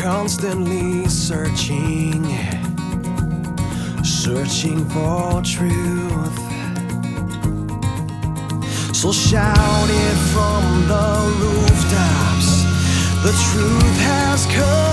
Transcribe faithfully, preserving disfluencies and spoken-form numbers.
constantly searching, searching for truth. So shout it from the rooftops, the truth has come.